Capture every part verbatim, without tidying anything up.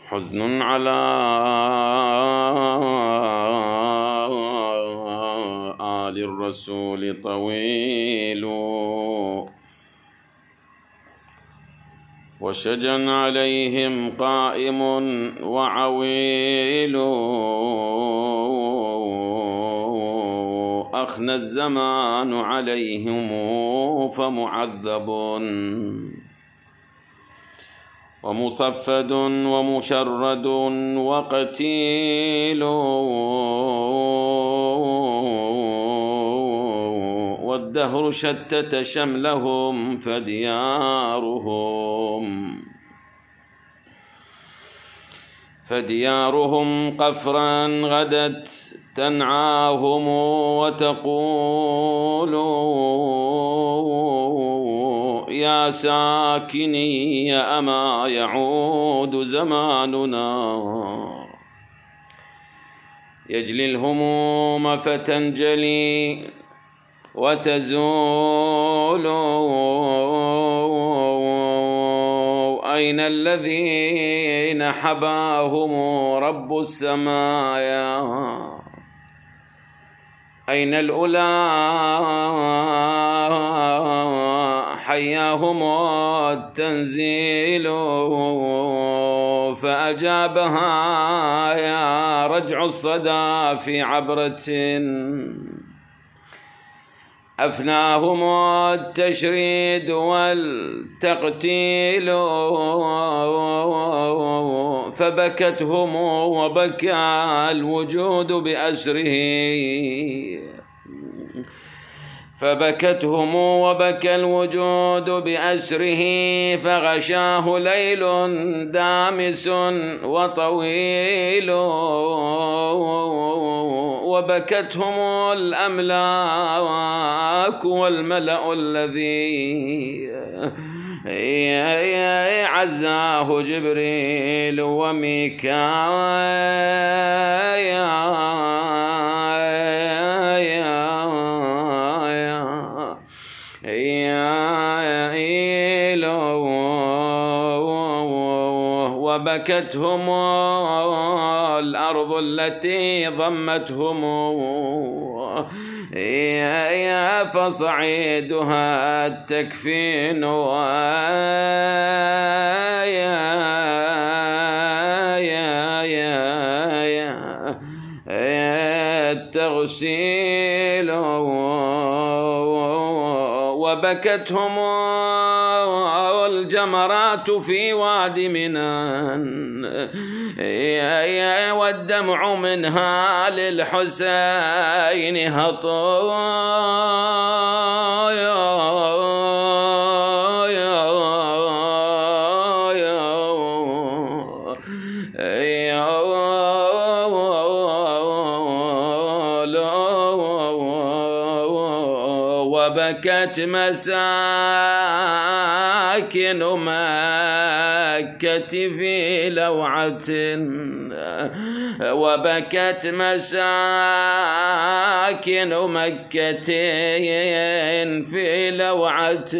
حزن على آل الرسول طويل، وشجن عليهم قائم وعويل، أخنى الزمان عليهم فمعذب، ومصفد ومشرد وقتيل، والدهر شتت شملهم فديارهم فديارهم قفرا غدت تنعاهم وتقول يا ساكني أما يعود زماننا، يجلي الهموم فتنجلي وتزول، أين الذين حباهم رب السمايا، أين الأولى حياهم التنزيل، فأجابها يا رجع الصدى في عبرة، أفناهم التشريد والتقتيل، فبكتهم وبكى الوجود بأسره فبكتهم وبكى الوجود بأسره، فغشاه ليل دامس وطويل، وبكتهم الأملاك والملأ الذي عزاه جبريل وميكائيل، وبكتهم الأرض التي ضمتهم، فصعيدها التكفين التغسيل، وبكتهم الجمرات في واد منى، والدمع منها للحسين هطايا، وبكت مساكن مكة في لوعة، وبكت مساكن مكة في لوعة،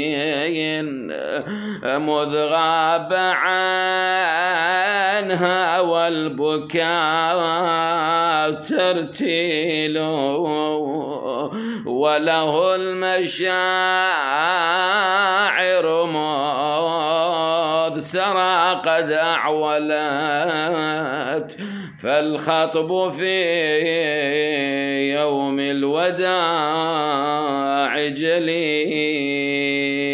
مذ غاب عنها والبكاء ترتيل، وله المشاعر مذ سرى قد أعولت، فالخطب في يوم الوداع جليل.